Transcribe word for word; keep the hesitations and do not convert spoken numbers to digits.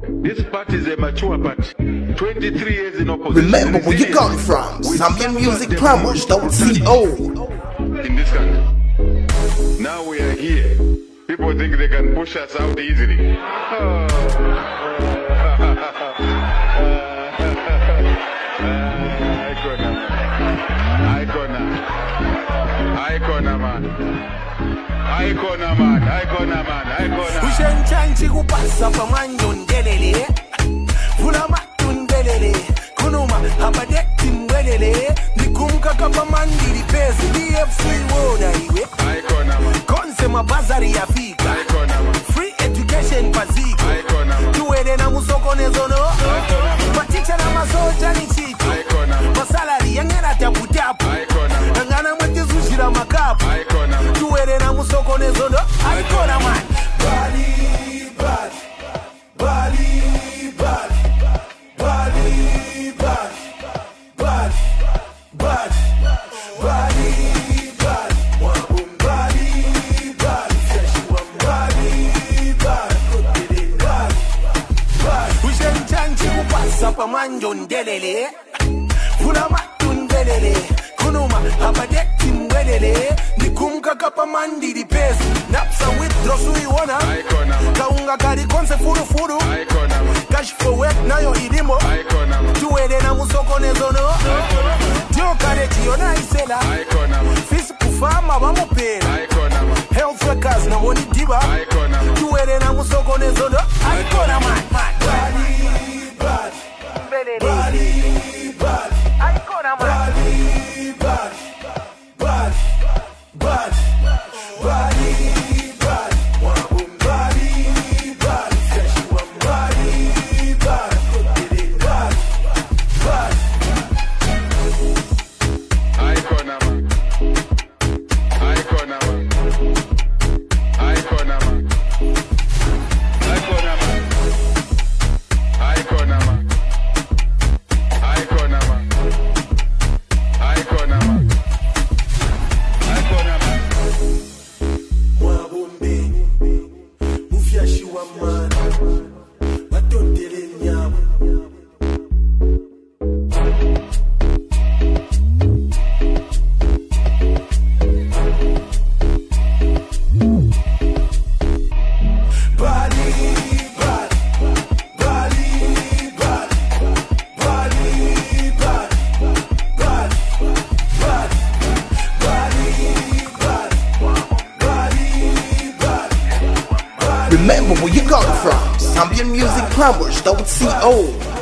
This party is a mature party. twenty-three years in opposition. Remember where you got it from. Zambian Music Plumbers dot co. In this country. Now we are here. People think they can push us out easily. Icona man, icona man, icona man, icona. Ushenchanchi kupasa pamanyo ndelele, fulama tundelele, kunuma abadeti mwelele, nikumka kapa mandili pesi, D F C woda iwe. Icona man, konse mabazari ya fika. Icona man, free education paziko. Icona man, tuwele na musoko nezono, paticha na masoja ni chito. Icona man, masalari yangera tapu tapu. Icona man, angana mwete zushira makapu. Icona man, tuwele na musoko nezono. Icona man, bali bali bali bali bali bali bali bali bali bali wabum bali bali fresh one bali bali bali bali ushenchanchi kupasa pamanjo ndelele fulama tundelele kunuma abadeti mwelele nikumka kapa mandili pesi napsa withdraw suiwona kaunga kari konse furu furu cash for work nayo ilimo tuwele na musoko nezono dio kare chiona isela fisi kufama wamupela health workers na woni diba tuwele na musoko nezono Icona man bali bali bali bali Icona man bali bali bali bali bali bali wabum bali bali fresh one bali bali bali bali icona man, icona man, icona man, icona man, icona man, icona man, icona man, icona man. Mwabumbi mufyashi wa mana watondele nyama bali bali bali bali bali bali bali bali bali bali Remember where you got it from. Zambian Music Plumbers dot co.